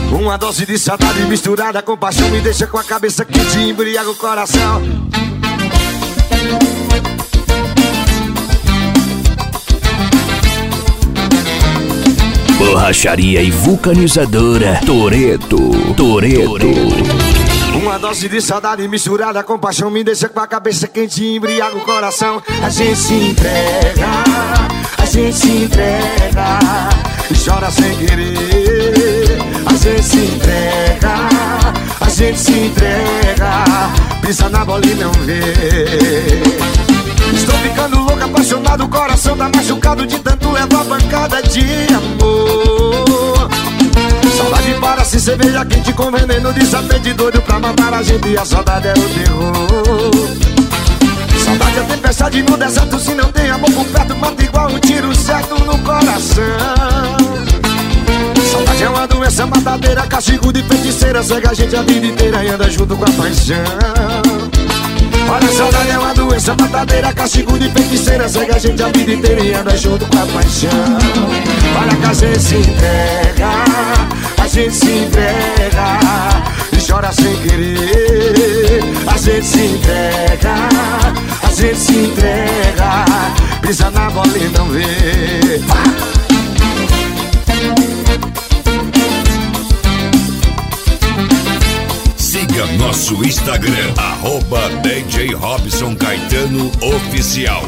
Uma dose de saudade misturada com paixão me deixa com a cabeça quente e embriaga o coração. Borracharia e vulcanizadora Toretto. Uma dose de saudade misturada com paixão me deixa com a cabeça quente e embriaga o coração. A gente se entrega, a gente se entrega e chora sem querer. A gente se entrega, a gente se entrega, pisa na bola e não vê. Estou ficando louco, apaixonado, o coração tá machucado de tanto levar pancada de amor. Saudade para-se cerveja quente com veneno de saber de doido pra matar a gente, e a saudade é o terror. Saudade é tempestade no deserto, se não tem amor por perto, mata igual um tiro certo no coração. Saudade é uma doença matadeira, castigo de feiticeira, cega a gente a vida inteira e anda junto com a paixão. Olha, a saudade é uma doença matadeira, castigo de feiticeira, cega a gente a vida inteira e anda junto com a paixão. Olha que a gente se entrega, a gente se entrega e chora sem querer. A gente se entrega, a gente se entrega, pisa na bola e não vê. Siga nosso Instagram, @DJ Robson Caetano Oficial.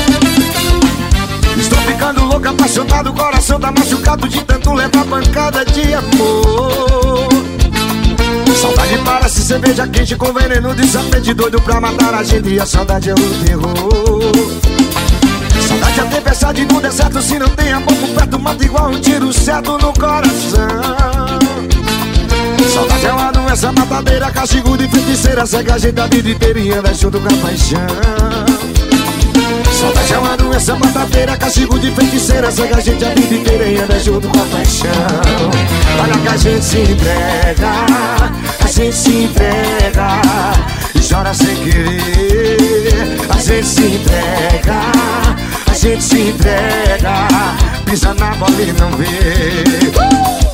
Estou ficando louco, apaixonado, o coração tá machucado de tanto levar pancada de amor. Saudade para-se cerveja quente com veneno de serpente doido pra matar a gente, e a saudade é o terror. Saudade é tempestade no deserto, se não tem amor por perto, mata igual um tiro certo no coração. Saudade é uma doença matadeira, castigo de feiticeira, cega a gente a vida inteira e anda junto com a paixão. Saudade é uma doença matadeira, castigo de feiticeira, cega a gente a vida inteira e anda junto com a paixão. Olha que a gente se entrega, a gente se entrega e chora sem querer. A gente se entrega, a gente se entrega, pisa na bola e não vê.